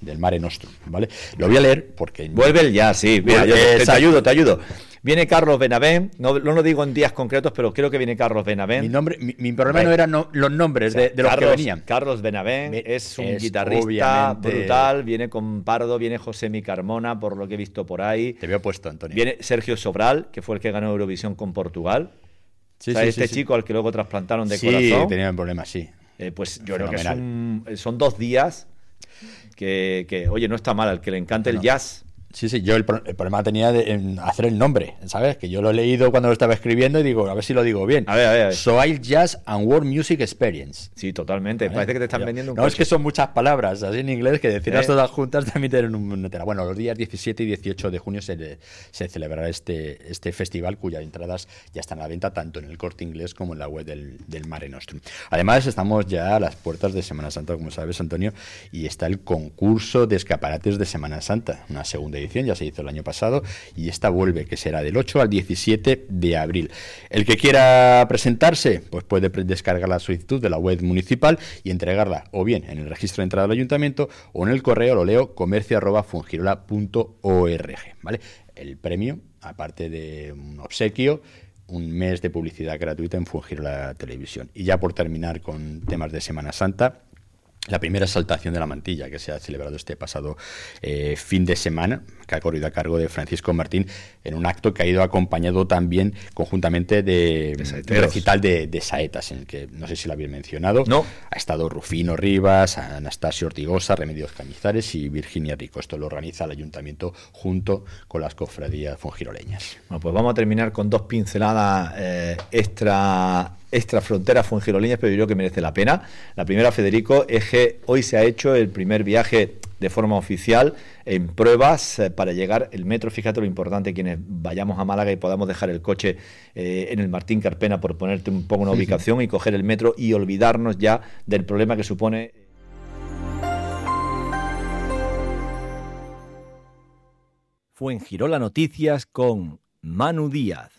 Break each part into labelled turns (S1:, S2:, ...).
S1: del Mare Nostrum, ¿vale? Lo voy a leer porque...
S2: Vuelve el jazz, sí. Mira, yo te ayudo. Viene Carlos Benavent, no lo digo en días concretos, pero creo que viene Carlos Benavent.
S1: Mi problema no eran los nombres de los que venían.
S2: Carlos Benavent es un guitarrista brutal, viene con Pardo, viene José Mi Carmona, por lo que he visto por ahí.
S1: Te veo puesto, Antonio.
S2: Viene Sergio Sobral, que fue el que ganó Eurovisión con Portugal. Chico al que luego trasplantaron de corazón.
S1: Sí, tenía un problema, sí.
S2: Pues yo creo que son 2 días que, oye, no está mal, al que le encanta el jazz.
S1: Sí, yo el problema tenía en hacer el nombre, ¿sabes? Que yo lo he leído cuando lo estaba escribiendo y digo, a ver si lo digo bien.
S2: A ver.
S1: Soil Jazz and World Music Experience.
S2: Sí, totalmente. ¿Vale? Parece que te están vendiendo un
S1: coche. Es que son muchas palabras, así en inglés, que decirlas todas juntas también tienen un tela. Bueno, los días 17 y 18 de junio se celebrará este festival, cuyas entradas ya están a la venta tanto en el Corte Inglés como en la web del Mare Nostrum. Además, estamos ya a las puertas de Semana Santa, como sabes, Antonio, y está el concurso de escaparates de Semana Santa, una segunda edición, ya se hizo el año pasado, y esta vuelve, que será del 8 al 17 de abril. El que quiera presentarse, pues puede descargar la solicitud de la web municipal y entregarla o bien en el registro de entrada del ayuntamiento o en el correo, lo leo, comercio@fuengirola.org, ¿vale? El premio, aparte de un obsequio, un mes de publicidad gratuita en Fuengirola Televisión. Y ya por terminar con temas de Semana Santa, la primera exaltación de la mantilla, que se ha celebrado este pasado fin de semana, que ha corrido a cargo de Francisco Martín, en un acto que ha ido acompañado también conjuntamente de recital de saetas, en el que no sé si lo habéis mencionado.
S2: No.
S1: Ha estado Rufino Rivas, Anastasio Ortigosa, Remedios Cañizares y Virginia Rico. Esto lo organiza el ayuntamiento junto con las cofradías fuengiroleñas.
S2: Bueno, pues vamos a terminar con 2 pinceladas extra fronteras fuengiroleñas, pero yo creo que merece la pena. La primera, Federico, es que hoy se ha hecho el primer viaje de forma oficial en pruebas para llegar el metro. Fíjate lo importante, quienes vayamos a Málaga y podamos dejar el coche en el Martín Carpena, por ponerte un poco una ubicación, y coger el metro y olvidarnos ya del problema que supone. Fuengirola Noticias con Manu Díaz.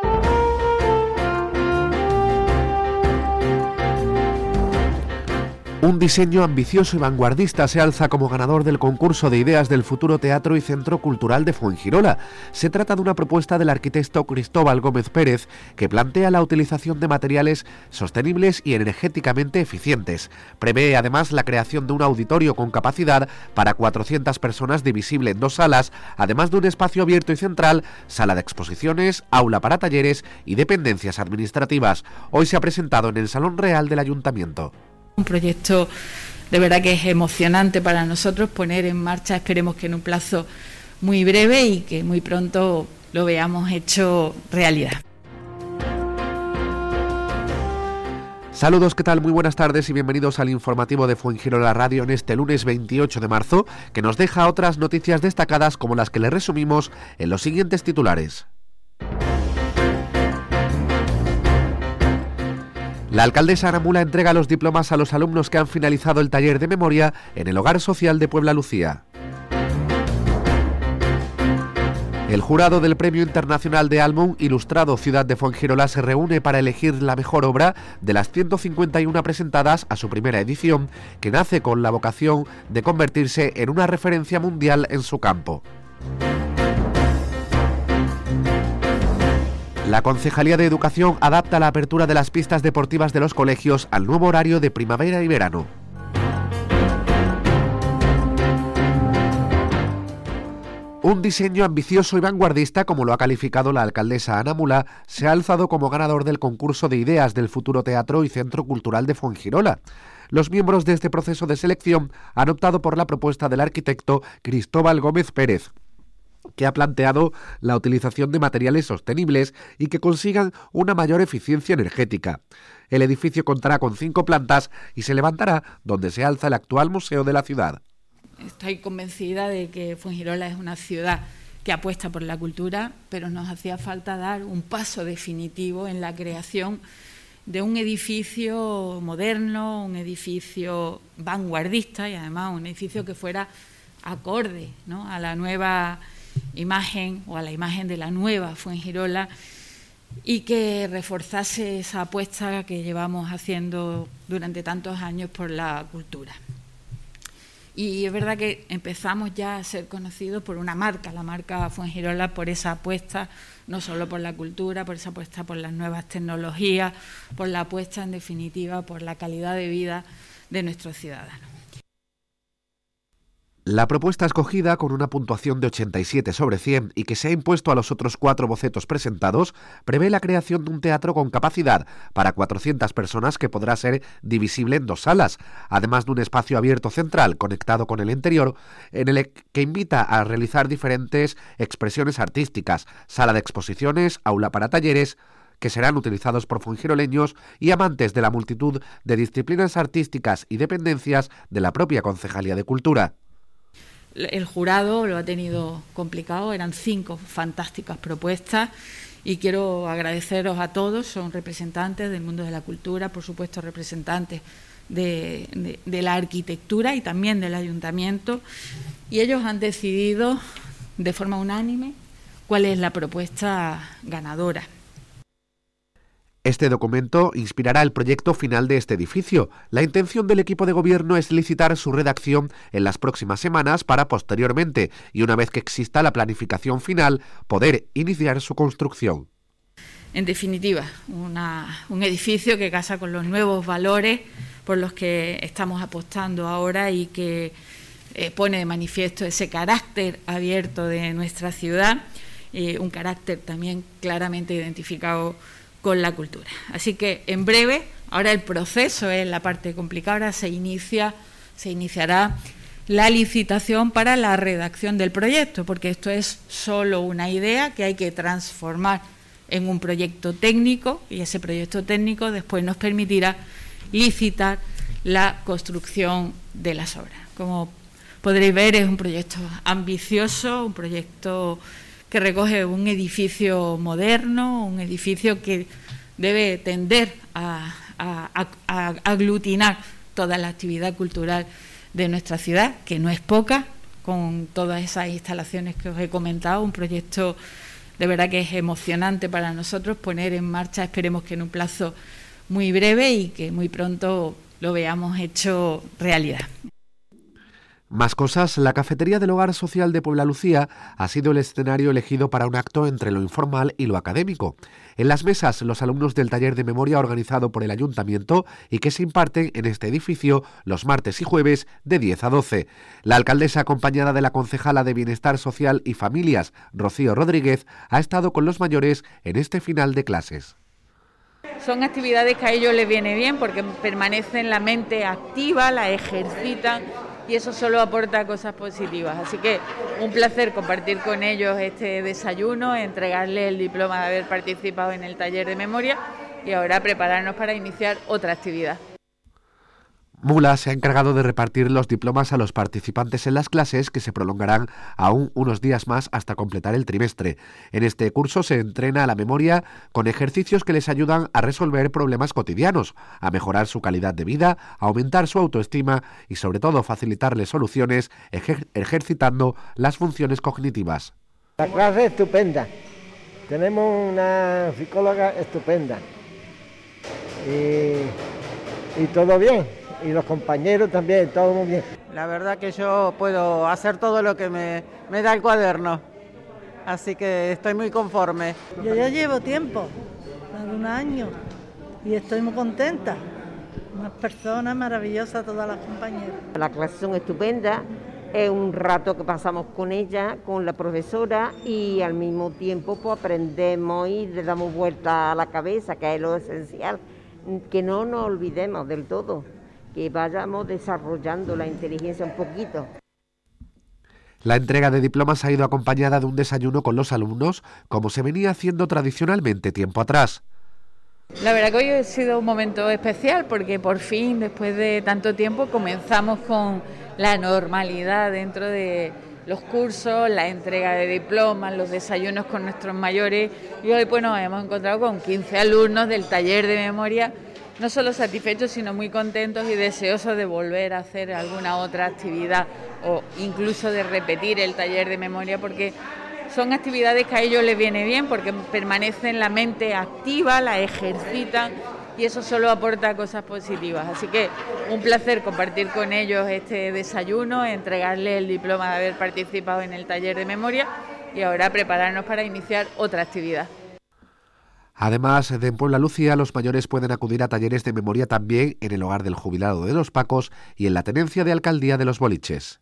S3: Un diseño ambicioso y vanguardista se alza como ganador del concurso de ideas del futuro Teatro y Centro Cultural de Fuengirola. Se trata de una propuesta del arquitecto Cristóbal Gómez Pérez, que plantea la utilización de materiales sostenibles y energéticamente eficientes. Prevé además la creación de un auditorio con capacidad para 400 personas, divisible en 2 salas, además de un espacio abierto y central, sala de exposiciones, aula para talleres y dependencias administrativas. Hoy se ha presentado en el Salón Real del Ayuntamiento.
S4: Un proyecto de verdad que es emocionante para nosotros poner en marcha, esperemos que en un plazo muy breve y que muy pronto lo veamos hecho realidad.
S3: Saludos, ¿qué tal? Muy buenas tardes y bienvenidos al informativo de Fuengirola Radio en este lunes 28 de marzo, que nos deja otras noticias destacadas como las que le resumimos en los siguientes titulares. La alcaldesa Ana Mula entrega los diplomas a los alumnos que han finalizado el taller de memoria en el Hogar Social de Puebla Lucía. El jurado del Premio Internacional de Álbum Ilustrado Ciudad de Fuengirola se reúne para elegir la mejor obra de las 151 presentadas a su primera edición, que nace con la vocación de convertirse en una referencia mundial en su campo. La Concejalía de Educación adapta la apertura de las pistas deportivas de los colegios al nuevo horario de primavera y verano. Un diseño ambicioso y vanguardista, como lo ha calificado la alcaldesa Ana Mula, se ha alzado como ganador del concurso de ideas del futuro Teatro y Centro Cultural de Fuengirola. Los miembros de este proceso de selección han optado por la propuesta del arquitecto Cristóbal Gómez Pérez, que ha planteado la utilización de materiales sostenibles y que consigan una mayor eficiencia energética. El edificio contará con 5 plantas y se levantará donde se alza el actual museo de la ciudad.
S4: Estoy convencida de que Fuengirola es una ciudad que apuesta por la cultura, pero nos hacía falta dar un paso definitivo en la creación de un edificio moderno, un edificio vanguardista y además un edificio que fuera acorde, ¿no?, a la nueva imagen o a la imagen de la nueva Fuengirola, y que reforzase esa apuesta que llevamos haciendo durante tantos años por la cultura. Y es verdad que empezamos ya a ser conocidos por una marca, la marca Fuengirola, por esa apuesta, no solo por la cultura, por esa apuesta por las nuevas tecnologías, por la apuesta, en definitiva, por la calidad de vida de nuestros ciudadanos.
S3: La propuesta escogida, con una puntuación de 87 sobre 100 y que se ha impuesto a los otros 4 bocetos presentados, prevé la creación de un teatro con capacidad para 400 personas que podrá ser divisible en 2 salas, además de un espacio abierto central conectado con el interior, en el que invita a realizar diferentes expresiones artísticas, sala de exposiciones, aula para talleres, que serán utilizados por fuengiroleños y amantes de la multitud de disciplinas artísticas y dependencias de la propia Concejalía de Cultura.
S4: El jurado lo ha tenido complicado, eran 5 fantásticas propuestas y quiero agradeceros a todos, son representantes del mundo de la cultura, por supuesto representantes de la arquitectura y también del ayuntamiento, y ellos han decidido de forma unánime cuál es la propuesta ganadora.
S3: Este documento inspirará el proyecto final de este edificio. La intención del equipo de gobierno es licitar su redacción en las próximas semanas para posteriormente, y una vez que exista la planificación final, poder iniciar su construcción.
S4: En definitiva, un edificio que casa con los nuevos valores por los que estamos apostando ahora y que pone de manifiesto ese carácter abierto de nuestra ciudad, un carácter también claramente identificado con la cultura. Así que en breve, ahora el proceso es la parte complicada, ahora se iniciará la licitación para la redacción del proyecto, porque esto es solo una idea que hay que transformar en un proyecto técnico, y ese proyecto técnico después nos permitirá licitar la construcción de las obras. Como podréis ver, es un proyecto ambicioso, un proyecto que recoge un edificio moderno, un edificio que debe tender a aglutinar toda la actividad cultural de nuestra ciudad, que no es poca, con todas esas instalaciones que os he comentado, un proyecto de verdad que es emocionante para nosotros poner en marcha, esperemos que en un plazo muy breve y que muy pronto lo veamos hecho realidad.
S3: Más cosas, la cafetería del Hogar Social de Puebla Lucía ha sido el escenario elegido para un acto entre lo informal y lo académico. En las mesas, los alumnos del taller de memoria organizado por el Ayuntamiento y que se imparten en este edificio los martes y jueves de 10 a 12. La alcaldesa, acompañada de la concejala de Bienestar Social y Familias, Rocío Rodríguez, ha estado con los mayores en este final de clases.
S4: Son actividades que a ellos les viene bien porque permanecen la mente activa, la ejercitan, y eso solo aporta cosas positivas. Así que un placer compartir con ellos este desayuno, entregarles el diploma de haber participado en el taller de memoria y ahora prepararnos para iniciar otra actividad.
S3: Mula se ha encargado de repartir los diplomas a los participantes en las clases, que se prolongarán aún unos días más hasta completar el trimestre. En este curso se entrena a la memoria con ejercicios que les ayudan a resolver problemas cotidianos, a mejorar su calidad de vida, a aumentar su autoestima y sobre todo facilitarles soluciones ejercitando las funciones cognitivas.
S5: La clase es estupenda, tenemos una psicóloga estupenda y todo bien. Y los compañeros también, todo muy bien.
S6: La verdad que yo puedo hacer todo lo que me da el cuaderno, así que estoy muy conforme.
S7: Yo ya llevo tiempo, más de un año, y estoy muy contenta. Unas personas maravillosas, todas las compañeras.
S8: Las clases son estupendas, es un rato que pasamos con ella, con la profesora, y al mismo tiempo pues aprendemos y le damos vuelta a la cabeza, que es lo esencial, que no nos olvidemos del todo, que vayamos desarrollando la inteligencia un poquito.
S3: La entrega de diplomas ha ido acompañada de un desayuno con los alumnos, como se venía haciendo tradicionalmente tiempo atrás.
S4: La verdad que hoy ha sido un momento especial porque por fin, después de tanto tiempo, comenzamos con la normalidad dentro de los cursos, la entrega de diplomas, los desayunos con nuestros mayores, y hoy pues nos hemos encontrado con 15 alumnos del taller de memoria, no solo satisfechos, sino muy contentos y deseosos de volver a hacer alguna otra actividad o incluso de repetir el taller de memoria, porque son actividades que a ellos les viene bien, porque permanecen la mente activa, la ejercitan y eso solo aporta cosas positivas. Así que un placer compartir con ellos este desayuno, entregarles el diploma de haber participado en el taller de memoria y ahora prepararnos para iniciar otra actividad.
S3: Además de en Puebla Lucía, los mayores pueden acudir a talleres de memoria también en el Hogar del Jubilado de los Pacos y en la Tenencia de Alcaldía de los Boliches.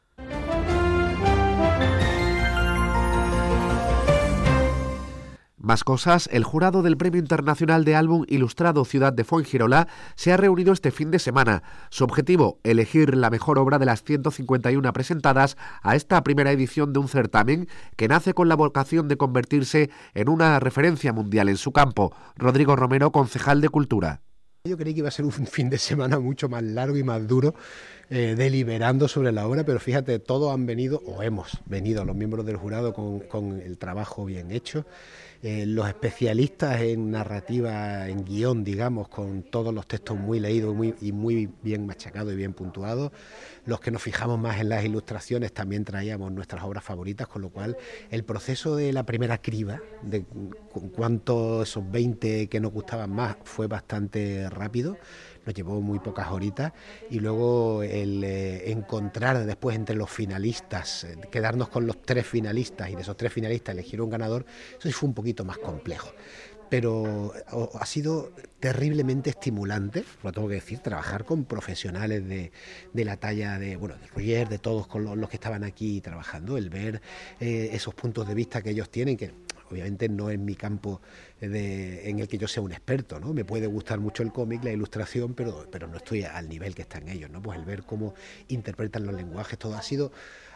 S3: Más cosas, el jurado del Premio Internacional de Álbum Ilustrado Ciudad de Fuengirola se ha reunido este fin de semana. Su objetivo, elegir la mejor obra de las 151 presentadas a esta primera edición de un certamen que nace con la vocación de convertirse en una referencia mundial en su campo. Rodrigo Romero, concejal de Cultura.
S9: Yo creí que iba a ser un fin de semana mucho más largo y más duro, deliberando sobre la obra, pero fíjate, todos han venido, o hemos venido, los miembros del jurado con el trabajo bien hecho. Los especialistas en narrativa, en guión, digamos, con todos los textos muy leídos y muy bien machacados y bien puntuados. Los que nos fijamos más en las ilustraciones también traíamos nuestras obras favoritas, con lo cual el proceso de la primera criba, de cuántos esos 20 que nos gustaban más, fue bastante rápido. Nos llevó muy pocas horitas y luego el encontrar después entre los finalistas, quedarnos con los 3 finalistas y de esos 3 finalistas elegir un ganador, eso sí fue un poquito más complejo. Pero ha sido terriblemente estimulante, lo tengo que decir, trabajar con profesionales de la talla de Roger, de todos con los que estaban aquí trabajando, el ver esos puntos de vista que ellos tienen, que obviamente no es mi campo en el que yo sea un experto, ¿no? Me puede gustar mucho el cómic, la ilustración, pero no estoy al nivel que están ellos, ¿no? Pues el ver cómo interpretan los lenguajes, todo ha sido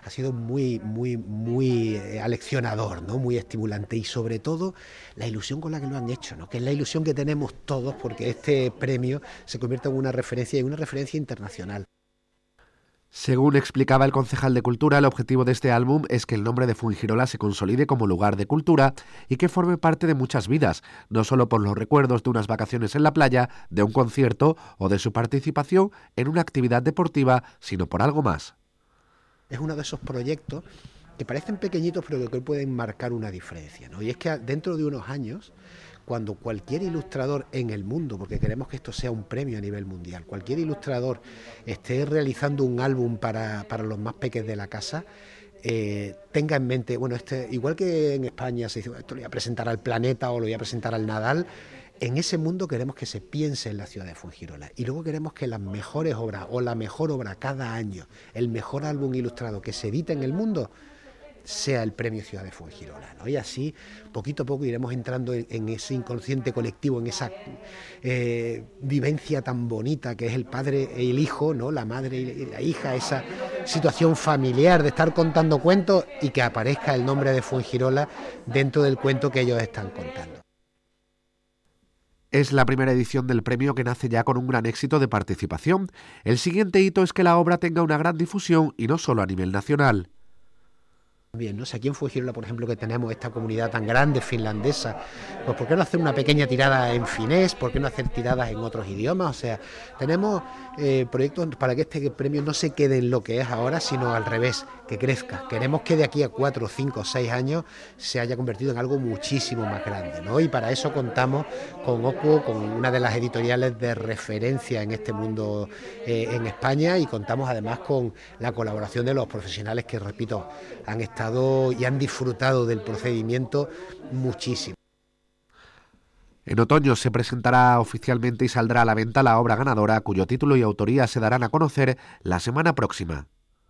S9: muy aleccionador, ¿no? Muy estimulante y sobre todo la ilusión con la que lo han hecho, ¿no? Que es la ilusión que tenemos todos porque este premio se convierta en una referencia y una referencia internacional.
S3: Según explicaba el concejal de Cultura, el objetivo de este álbum es que el nombre de Fuengirola se consolide como lugar de cultura y que forme parte de muchas vidas, no solo por los recuerdos de unas vacaciones en la playa, de un concierto o de su participación en una actividad deportiva, sino por algo más.
S9: Es uno de esos proyectos que parecen pequeñitos pero que pueden marcar una diferencia, ¿no? Y es que dentro de unos años, cuando cualquier ilustrador en el mundo, porque queremos que esto sea un premio a nivel mundial, cualquier ilustrador esté realizando un álbum para los más pequeños de la casa, tenga en mente, igual que en España se dice, esto lo voy a presentar al Planeta o lo voy a presentar al Nadal, en ese mundo queremos que se piense en la ciudad de Fuengirola y luego queremos que las mejores obras o la mejor obra cada año, el mejor álbum ilustrado que se edita en el mundo, sea el premio Ciudad de Fuengirola, ¿no? Y así, poquito a poco, iremos entrando en ese inconsciente colectivo, en esa vivencia tan bonita que es el padre y el hijo, ¿no? La madre y la hija, esa situación familiar de estar contando cuentos y que aparezca el nombre de Fuengirola dentro del cuento que ellos están contando.
S3: Es la primera edición del premio que nace ya con un gran éxito de participación. El siguiente hito es que la obra tenga una gran difusión y no solo a nivel nacional.
S9: Bien, ¿no? O sea, aquí en Fuengirola, por ejemplo, que tenemos esta comunidad tan grande finlandesa, pues ¿por qué no hacer una pequeña tirada en finés? ¿Por qué no hacer tiradas en otros idiomas? O sea, tenemos proyectos para que este premio no se quede en lo que es ahora, sino al revés, que crezca. Queremos que de aquí a 4, 5, 6 años se haya convertido en algo muchísimo más grande, ¿no? Y para eso contamos con OCU, con una de las editoriales de referencia en este mundo en España, y contamos además con la colaboración de los profesionales que, repito, han estado y han disfrutado del procedimiento muchísimo.
S3: En otoño se presentará oficialmente y saldrá a la venta la obra ganadora, cuyo título y autoría se darán a conocer la semana próxima.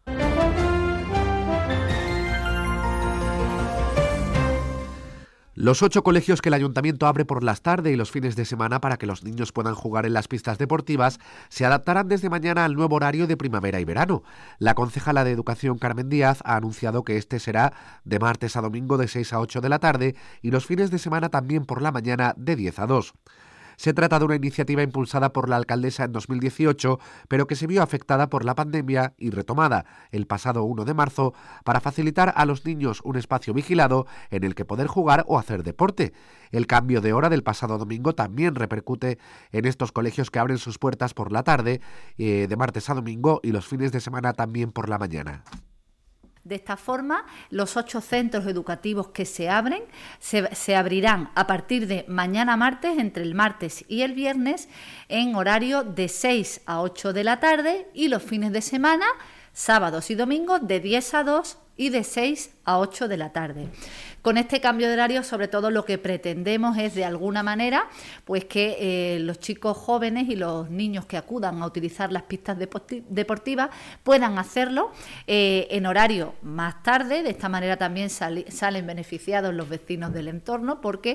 S3: Los 8 colegios que el Ayuntamiento abre por las tardes y los fines de semana para que los niños puedan jugar en las pistas deportivas se adaptarán desde mañana al nuevo horario de primavera y verano. La concejala de Educación, Carmen Díaz, ha anunciado que este será de martes a domingo de 6 a 8 de la tarde y los fines de semana también por la mañana de 10 a 2. Se trata de una iniciativa impulsada por la alcaldesa en 2018, pero que se vio afectada por la pandemia y retomada el pasado 1 de marzo para facilitar a los niños un espacio vigilado en el que poder jugar o hacer deporte. El cambio de hora del pasado domingo también repercute en estos colegios que abren sus puertas por la tarde, de martes a domingo, y los fines de semana también por la mañana.
S10: De esta forma, los 8 centros educativos que se abren se abrirán a partir de mañana martes, entre el martes y el viernes, en horario de 6 a 8 de la tarde, y los fines de semana, sábados y domingos, de 10 a 2 y de 6 a 8 de la tarde. Con este cambio de horario, sobre todo, lo que pretendemos es, de alguna manera, pues que los chicos jóvenes y los niños que acudan a utilizar las pistas deportivas puedan hacerlo en horario más tarde. De esta manera también salen beneficiados los vecinos del entorno, porque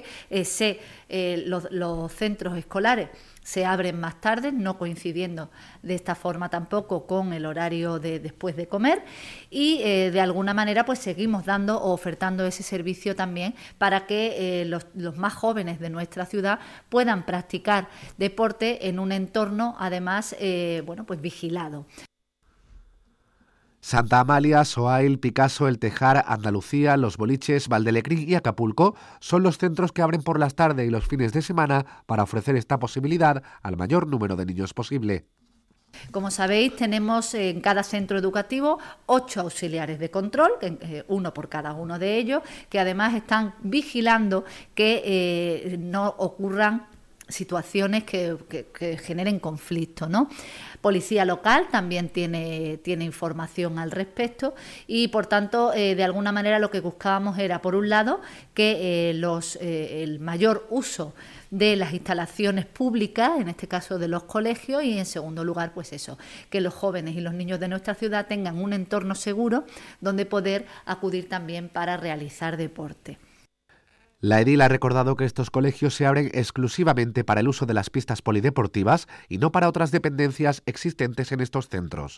S10: los centros escolares se abren más tarde, no coincidiendo de esta forma tampoco con el horario de después de comer, y de alguna manera pues seguimos dando o ofertando ese servicio también para que los más jóvenes de nuestra ciudad puedan practicar deporte en un entorno además pues vigilado.
S3: Santa Amalia, Soail, Picasso, El Tejar, Andalucía, Los Boliches, Valdelecrín y Acapulco son los centros que abren por las tardes y los fines de semana para ofrecer esta posibilidad al mayor número de niños posible.
S10: Como sabéis, tenemos en cada centro educativo 8 auxiliares de control, uno por cada uno de ellos, que además están vigilando que no ocurran situaciones que generen conflicto, ¿no? Policía local también tiene información al respecto, y por tanto de alguna manera lo que buscábamos era, por un lado, que el mayor uso de las instalaciones públicas, en este caso de los colegios, y en segundo lugar pues eso, que los jóvenes y los niños de nuestra ciudad tengan un entorno seguro donde poder acudir también para realizar deporte.
S3: La edil ha recordado que estos colegios se abren exclusivamente para el uso de las pistas polideportivas y no para otras dependencias existentes en estos centros.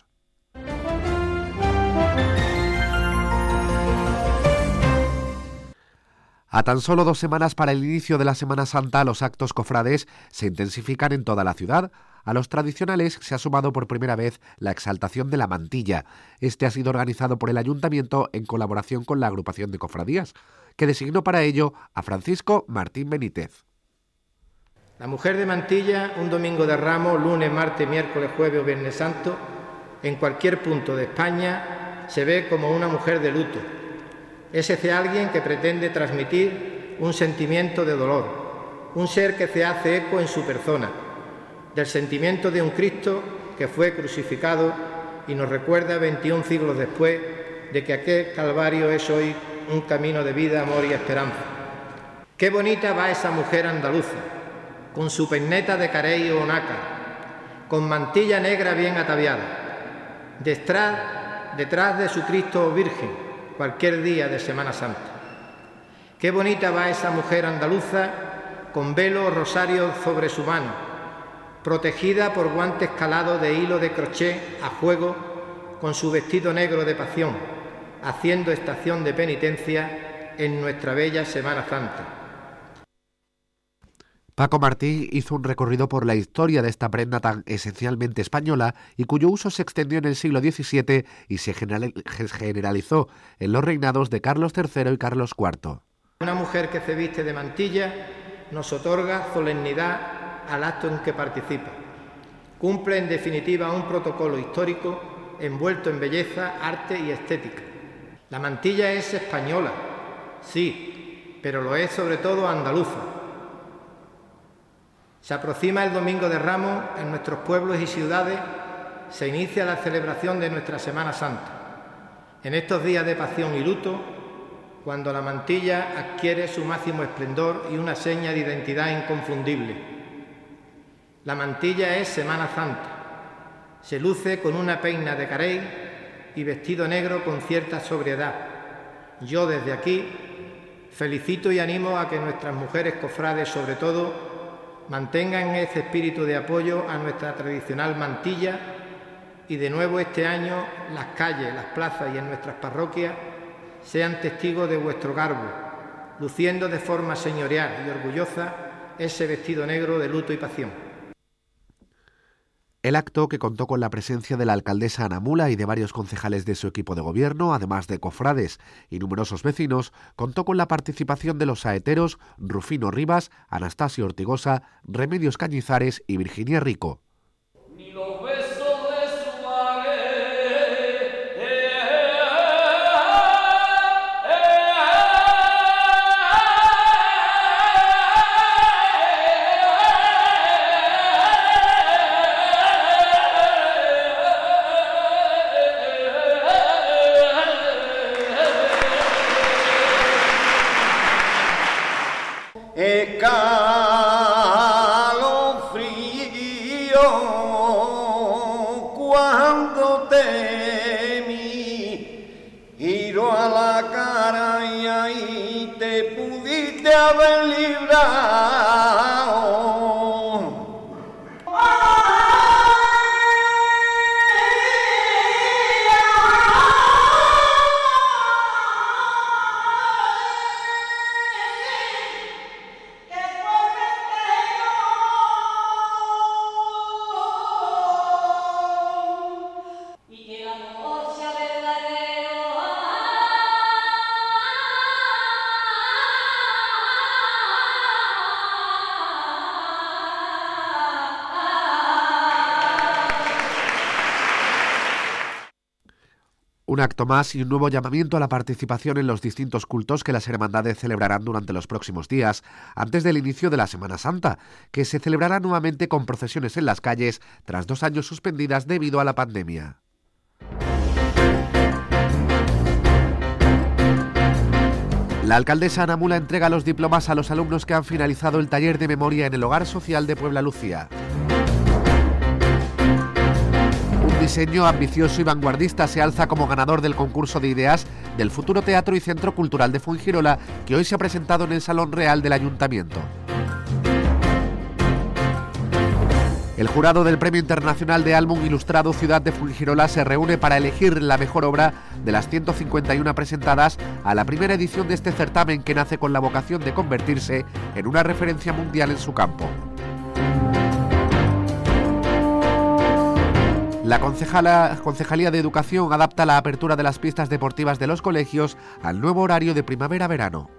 S3: A tan solo 2 semanas para el inicio de la Semana Santa, los actos cofrades se intensifican en toda la ciudad. A los tradicionales se ha sumado por primera vez la exaltación de la mantilla. Este ha sido organizado por el Ayuntamiento en colaboración con la agrupación de cofradías, que designó para ello a Francisco Martín Benítez.
S11: La mujer de mantilla, un domingo de Ramos, lunes, martes, miércoles, jueves o viernes santo, en cualquier punto de España, se ve como una mujer de luto. Es ese alguien que pretende transmitir un sentimiento de dolor, un ser que se hace eco en su persona, del sentimiento de un Cristo que fue crucificado y nos recuerda 21 siglos después de que aquel Calvario es hoy un camino de vida, amor y esperanza. Qué bonita va esa mujer andaluza, con su peineta de carey o nácar, con mantilla negra bien ataviada, detrás de su Cristo Virgen, cualquier día de Semana Santa. Qué bonita va esa mujer andaluza, con velo o rosario sobre su mano, protegida por guantes calados de hilo de crochet a juego, con su vestido negro de pasión, haciendo estación de penitencia en nuestra bella Semana Santa.
S3: Paco Martín hizo un recorrido por la historia de esta prenda tan esencialmente española y cuyo uso se extendió en el siglo XVII y se generalizó en los reinados de Carlos III y Carlos IV.
S11: Una mujer que se viste de mantilla nos otorga solemnidad al acto en que participa. Cumple en definitiva un protocolo histórico envuelto en belleza, arte y estética. La mantilla es española, sí, pero lo es sobre todo andaluza. Se aproxima el Domingo de Ramos, en nuestros pueblos y ciudades se inicia la celebración de nuestra Semana Santa. En estos días de pasión y luto, cuando la mantilla adquiere su máximo esplendor y una seña de identidad inconfundible. La mantilla es Semana Santa. Se luce con una peina de carey y vestido negro con cierta sobriedad. Yo desde aquí felicito y animo a que nuestras mujeres cofrades, sobre todo, mantengan ese espíritu de apoyo a nuestra tradicional mantilla y de nuevo este año las calles, las plazas y en nuestras parroquias sean testigos de vuestro garbo, luciendo de forma señorial y orgullosa ese vestido negro de luto y pasión.
S3: El acto, que contó con la presencia de la alcaldesa Ana Mula y de varios concejales de su equipo de gobierno, además de cofrades y numerosos vecinos, contó con la participación de los saeteros Rufino Rivas, Anastasio Ortigosa, Remedios Cañizares y Virginia Rico.
S12: escalofrío cuando te miro a la cara y ahí te pudiste haber librado.
S3: Un acto más y un nuevo llamamiento a la participación en los distintos cultos que las hermandades celebrarán durante los próximos días, antes del inicio de la Semana Santa, que se celebrará nuevamente con procesiones en las calles tras 2 años suspendidas debido a la pandemia. La alcaldesa Ana Mula entrega los diplomas a los alumnos que han finalizado el taller de memoria en el Hogar Social de Puebla Lucía. Un diseño ambicioso y vanguardista se alza como ganador del concurso de ideas del futuro Teatro y Centro Cultural de Fuengirola, que hoy se ha presentado en el Salón Real del Ayuntamiento. El jurado del Premio Internacional de Álbum Ilustrado Ciudad de Fuengirola se reúne para elegir la mejor obra de las 151 presentadas a la primera edición de este certamen, que nace con la vocación de convertirse en una referencia mundial en su campo. La Concejalía de Educación adapta la apertura de las pistas deportivas de los colegios al nuevo horario de primavera-verano.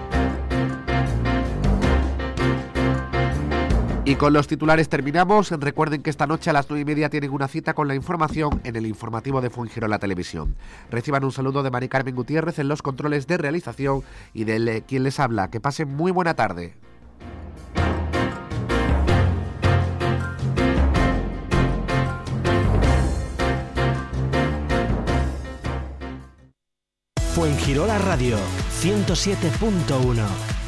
S3: Y con los titulares terminamos. Recuerden que esta noche a las 9:30 tienen una cita con la información en el informativo de Fuengirola Televisión. Reciban un saludo de Mari Carmen Gutiérrez en los controles de realización y de quien les habla. Que pasen muy buena tarde.
S13: Fuengirola Radio 107.1.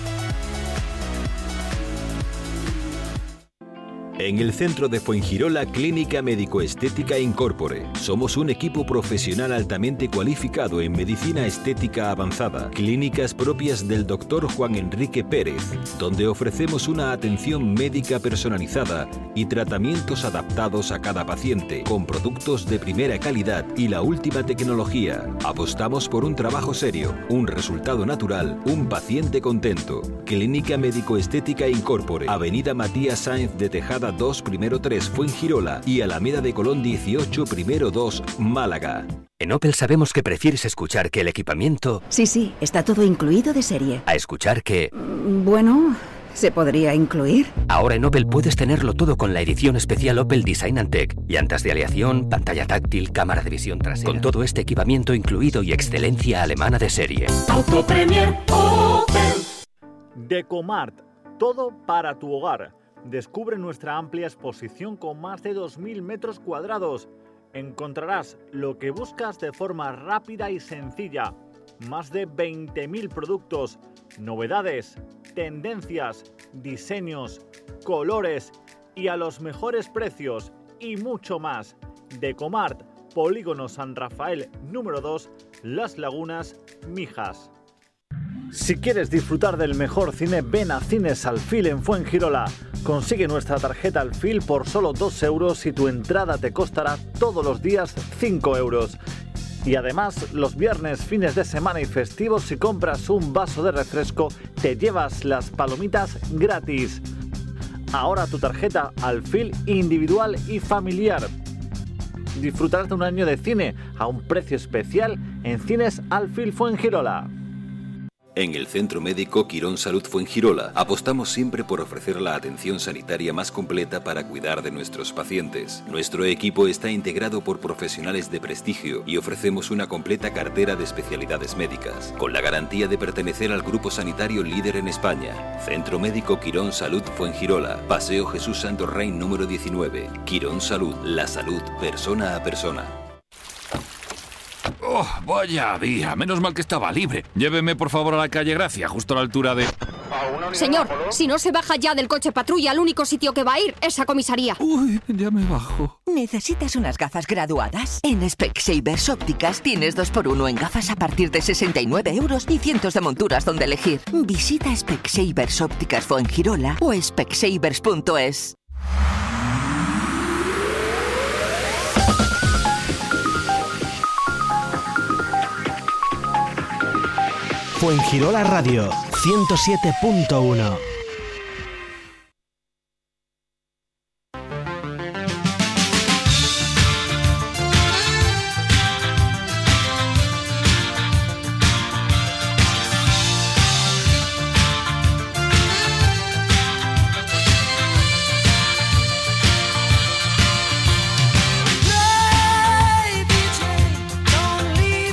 S14: En el centro de Fuengirola, Clínica Médico-Estética Incorpore. Somos un equipo profesional altamente cualificado en medicina estética avanzada. Clínicas propias del Dr. Juan Enrique Pérez, donde ofrecemos una atención médica personalizada y tratamientos adaptados a cada paciente, con productos de primera calidad y la última tecnología. Apostamos por un trabajo serio, un resultado natural, un paciente contento. Clínica Médico-Estética Incorpore, Avenida Matías Sáenz de Tejada 2, primero 3, Fuengirola, y Alameda de Colón 18, primero 2, Málaga.
S15: En Opel sabemos que prefieres escuchar que el equipamiento...
S16: Sí, está todo incluido de serie.
S15: A escuchar que...
S16: Bueno, ¿se podría incluir?
S15: Ahora en Opel puedes tenerlo todo con la edición especial Opel Design & Tech. Llantas de aleación, pantalla táctil, cámara de visión trasera. Con todo este equipamiento incluido y excelencia alemana de serie.
S17: Auto Premier Opel.
S18: Decomart, todo para tu hogar. Descubre nuestra amplia exposición con más de 2.000 metros cuadrados. Encontrarás lo que buscas de forma rápida y sencilla. Más de 20.000 productos, novedades, tendencias, diseños, colores y a los mejores precios y mucho más. Decomart, Polígono San Rafael número 2, Las Lagunas, Mijas. Si quieres disfrutar del mejor cine, ven a Cines Alfil en Fuengirola. Consigue nuestra tarjeta Alfil por solo 2 euros y tu entrada te costará todos los días 5 euros. Y además, los viernes, fines de semana y festivos, si compras un vaso de refresco, te llevas las palomitas gratis. Ahora tu tarjeta Alfil individual y familiar. Disfrutarás de un año de cine a un precio especial en Cines Alfil Fuengirola.
S14: En el Centro Médico Quirón Salud Fuengirola apostamos siempre por ofrecer la atención sanitaria más completa para cuidar de nuestros pacientes. Nuestro equipo está integrado por profesionales de prestigio y ofrecemos una completa cartera de especialidades médicas, con la garantía de pertenecer al grupo sanitario líder en España. Centro Médico Quirón Salud Fuengirola, Paseo Jesús Santo Rey número 19. Quirón Salud, la salud persona a persona.
S19: Oh, vaya día, menos mal que estaba libre. Lléveme por favor a la calle Gracia, justo a la altura de... Señor, si no se baja ya del coche patrulla, el único sitio que va a ir es a comisaría.
S20: Uy, ya me bajo.
S21: ¿Necesitas unas gafas graduadas? En Specsavers Ópticas tienes 2x1 en gafas a partir de 69 € y cientos de monturas donde elegir. Visita Specsavers Ópticas Fuengirola o specsavers.es.
S13: Fuengirola Radio 107.1.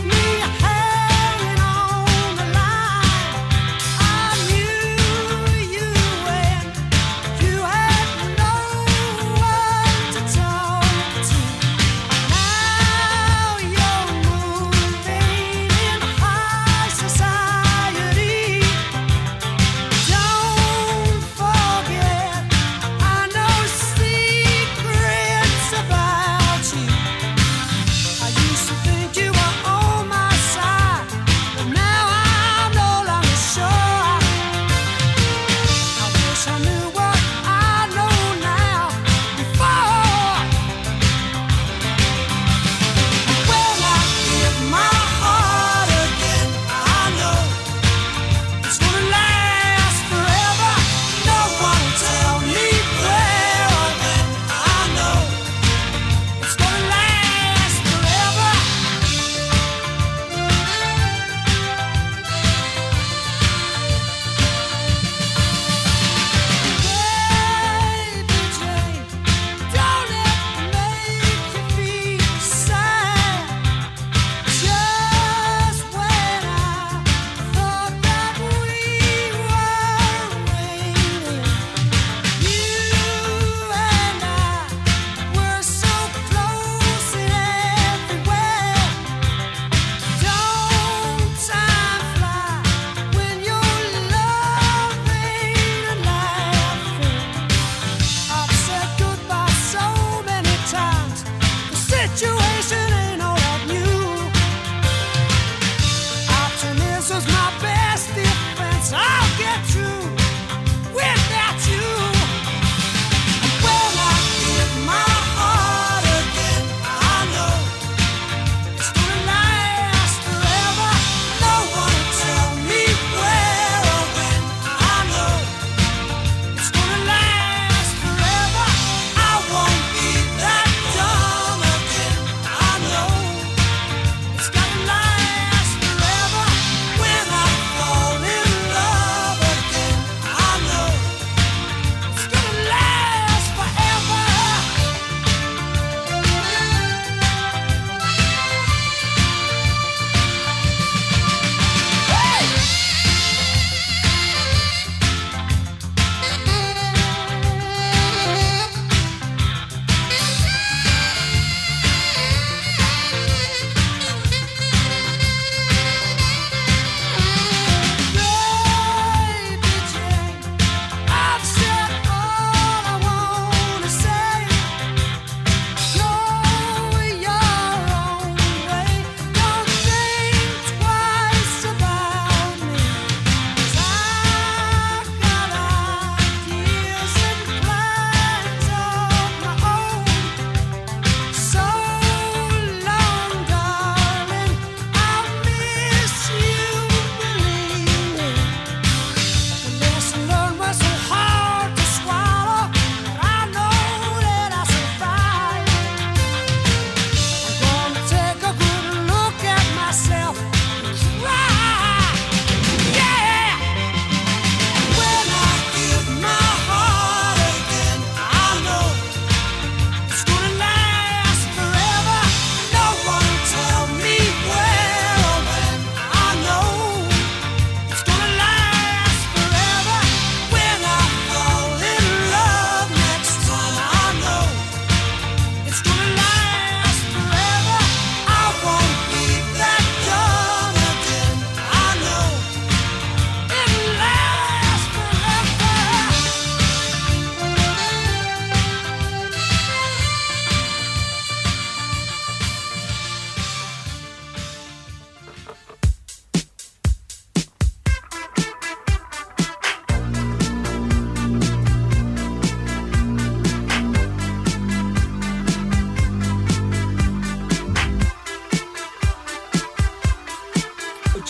S17: You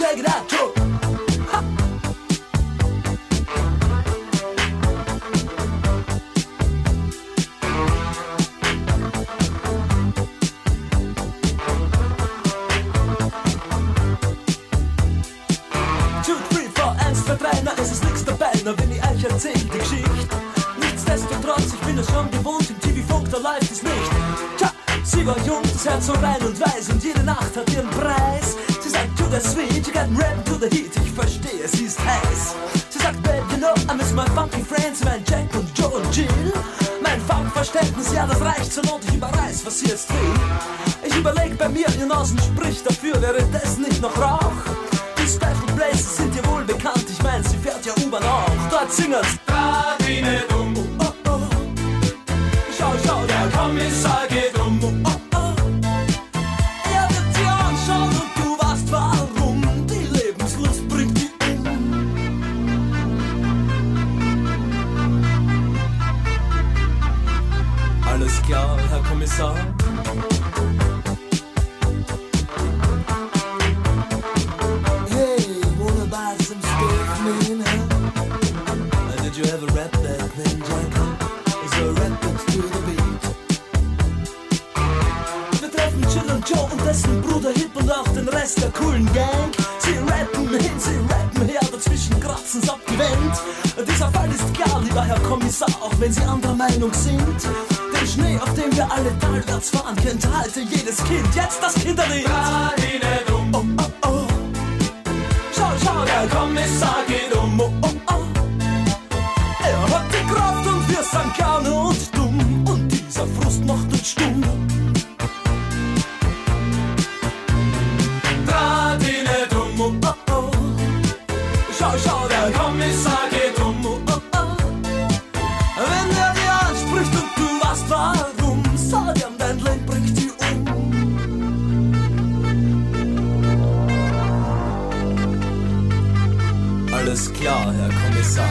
S1: check it out, Joe. Es ist nix dabei, na wenn ich euch erzähl die Geschichte. Nichtsdestotrotz, ich bin es schon gewohnt, im TV-Funk, da läuft es nicht. Tja, sie war jung, das Herz so rein und weiß und jede Nacht hat ihren Preis. Sie sagt, to the sweet, you got rap to the heat, ich verstehe, sie ist heiß. Sie sagt, babe, you know, I miss my funky friends, mein Jack und Joe und Jill. Mein Funkverständnis, ja, das reicht zur Not, ich überreiß, was sie jetzt will. Ich überleg bei mir, ihr Nasen spricht dafür, wäre das nicht noch Rauch? Die Special Places sind dir wohl bekannt, ich mein, sie fährt ja U-Bahn auch. Dort singen's Radine dumm, oh oh. Schau, schau, der Kommissar geht um, oh oh. Er wird dir anschauen und du weißt warum. Die Lebenslust bringt die Alles klar, Herr Kommissar. Did you ever rap that thing, Jack? So rap it to the beat. Wir treffen Jill und Joe und dessen Bruder Hip und auch den Rest der coolen Gang. Sie rappen hin, sie rappen her, dazwischen kratzen's ab die Wand. Dieser Fall ist klar, lieber Herr Kommissar, auch wenn Sie anderer Meinung sind. Den Schnee, auf dem wir alle talwärts fahren, kennt halte jedes Kind. Jetzt das Kinderlied. Radine dumm, oh oh oh. Schau, schau, der Kommissar geht um, oh oh oh. Er hat die Kraft und wir sind gerne und dumm. Und dieser Frust macht uns stumm. Radine dumm, oh oh oh. Schau, schau, der Kommissar geht um, oh oh oh. Wenn er dir anspricht und du weißt warum, sag ihm, dein Leben bringt die Alles klar, Herr Kommissar.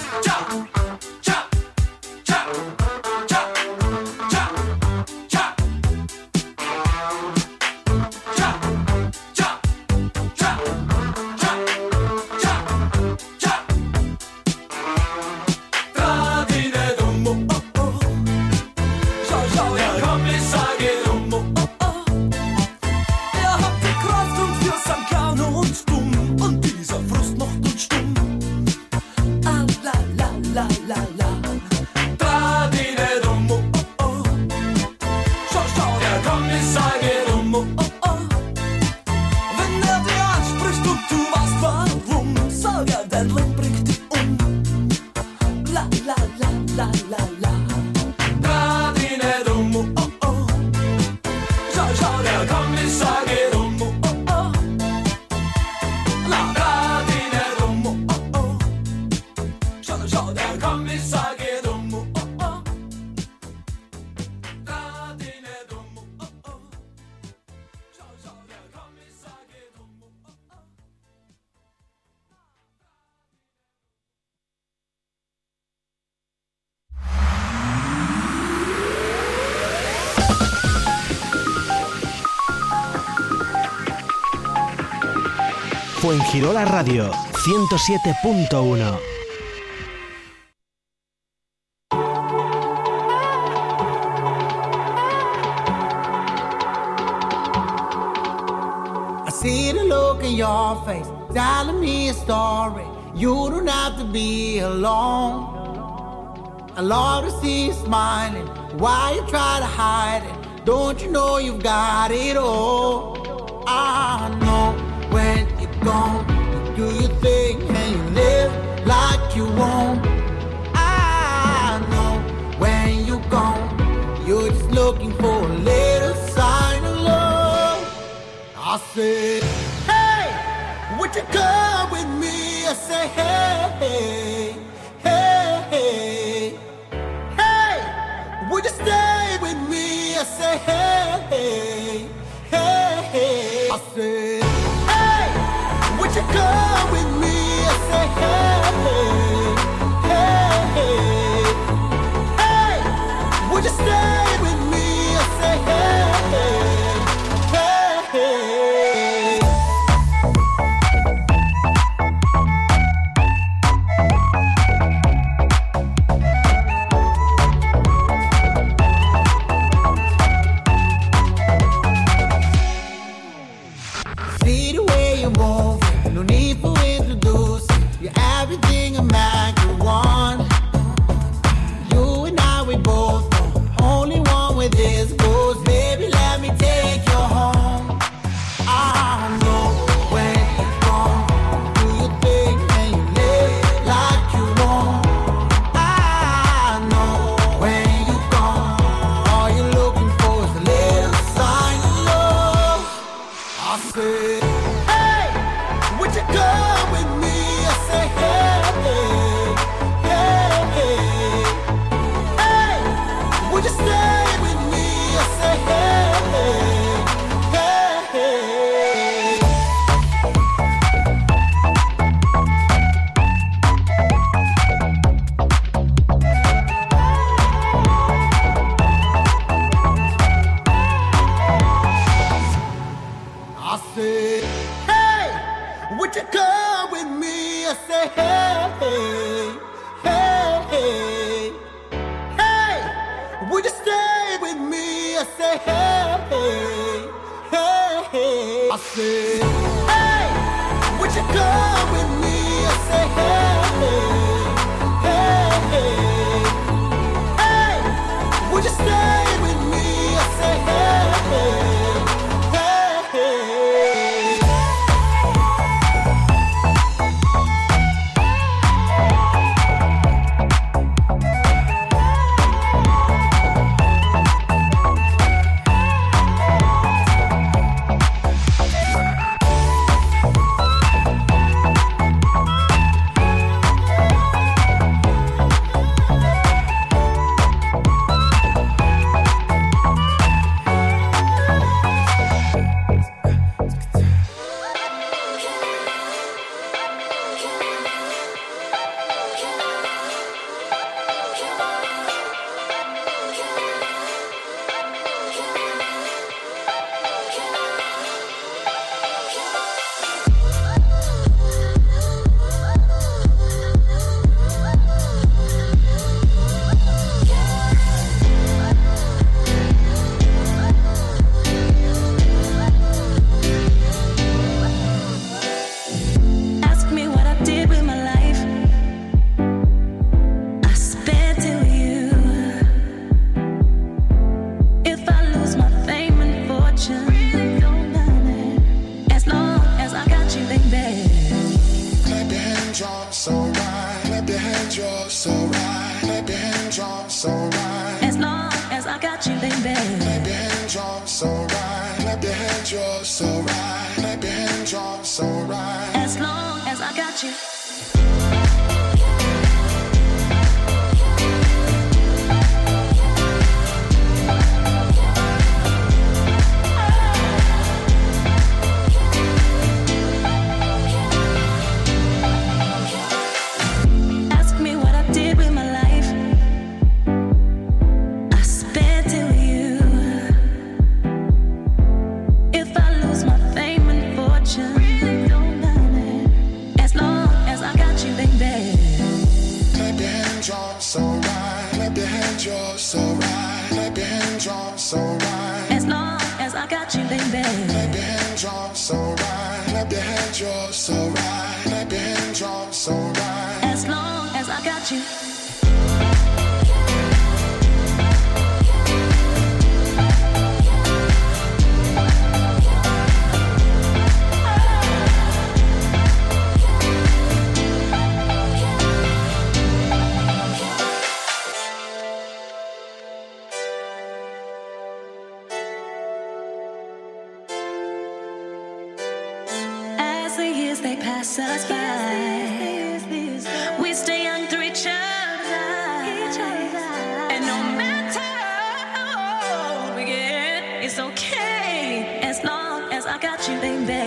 S13: Fuengirola Radio 107.1.
S22: I see the look in your face, telling me a story. You don't have to be alone. I love to see you smiling. Why you try to hide it? Don't you know you've got it all? I know when you're gone, you do your thing and you live like you won't. I know when you're gone, you're just looking for a little sign of love. I said, hey, would you come with me? I say, hey, hey, hey, hey, would you stay with me? I say, hey, hey, hey, hey. I said, hey, would you come with me? I say, hey, hey, hey, hey, would you stay with me? I say, hey, hey, hey. would you come with me? I say, hey, hey, hey, hey, would you stay with me? I say, hey, hey, hey, I say, hey, would you come with me? I say, hey, hey, hey, would you stay with me? I say, hey, hey.
S2: It's okay as long as I got you, baby.